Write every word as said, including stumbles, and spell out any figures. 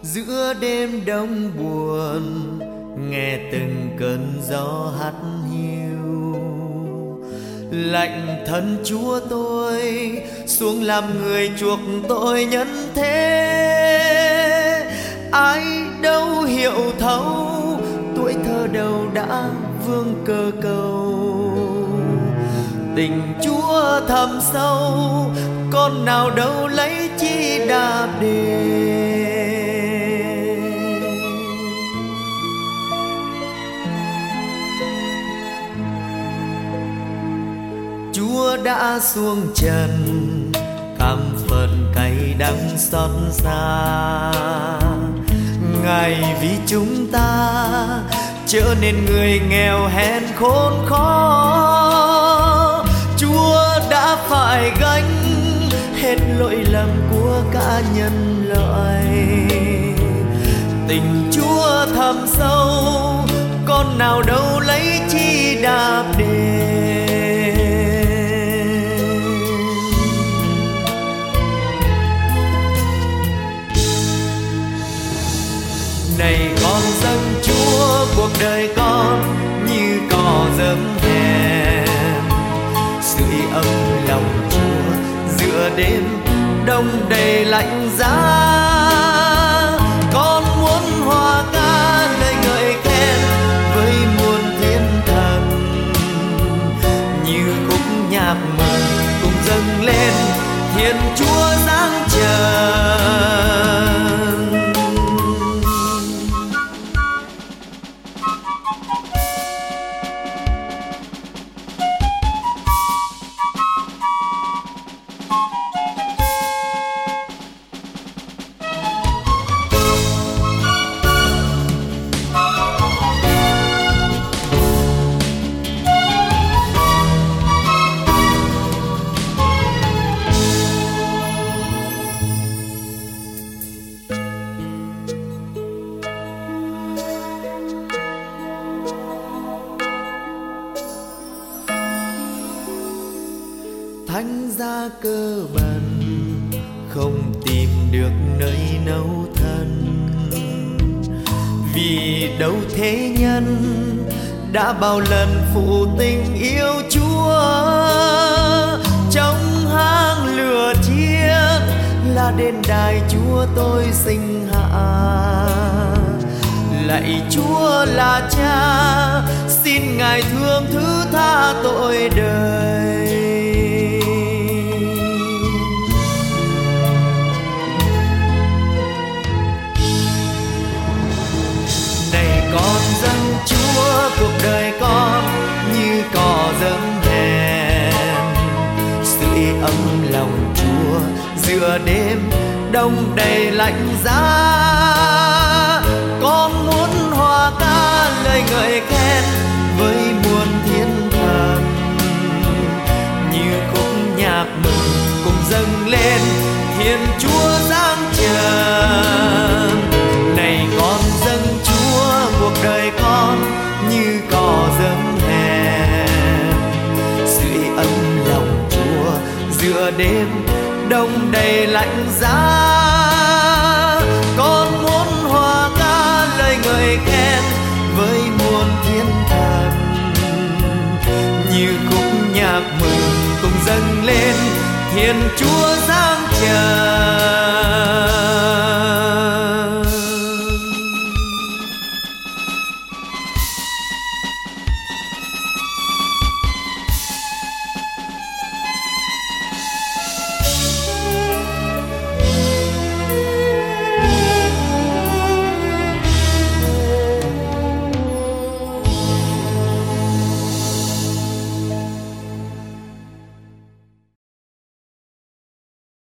giữa đêm đông buồn, nghe từng cơn gió hắt hiu. Lạy thân Chúa tôi xuống làm người chuộc tội nhân thế. Ai đâu hiểu thấu tuổi thơ đầu đã vương cơ cầu. Tình Chúa thầm sâu, con nào đâu lấy chi đạp đền. Chúa đã xuống trần, cam phận cay đắng xót xa. Ngài vì chúng ta trở nên người nghèo hèn khốn khó. Chúa đã phải gánh hết lỗi lầm của cả nhân loại. Tình Chúa thầm sâu, con nào đâu lấy chi đạp đền. Này con dâng Chúa cuộc đời con như cỏ dấm hèn. Sưởi ấm lòng Chúa giữa đêm đông đầy lạnh giá. Con muốn hòa ca lời ngợi khen với muôn thiên thần. Như khúc nhạc mừng cùng dâng lên Thiên Chúa giáng trần. Thánh giá cơ bần không tìm được nơi nấu thân. Vì đâu thế nhân đã bao lần phụ tình yêu Chúa. Trong hang lửa chiếc là đền đài Chúa tôi sinh hạ. Lạy Chúa là Cha, xin Ngài thương thứ tha tội đời. Con dâng Chúa cuộc đời con như cỏ dấm hèn. Sưởi ấm lòng Chúa giữa đêm đông đầy lạnh giá. Con muốn hòa ca lời ngợi khen với muôn thiên thần. Như khúc nhạc mừng cùng dâng lên Thiên Chúa giáng trần. Này con dâng cuộc đời con như cỏ dấm hèn. Sưởi ấm lòng Chúa giữa đêm đông đầy lạnh giá. Con muốn hòa ca lời ngợi khen với muôn thiên thần. Như khúc nhạc mừng cùng dâng lên Thiên Chúa giáng trần.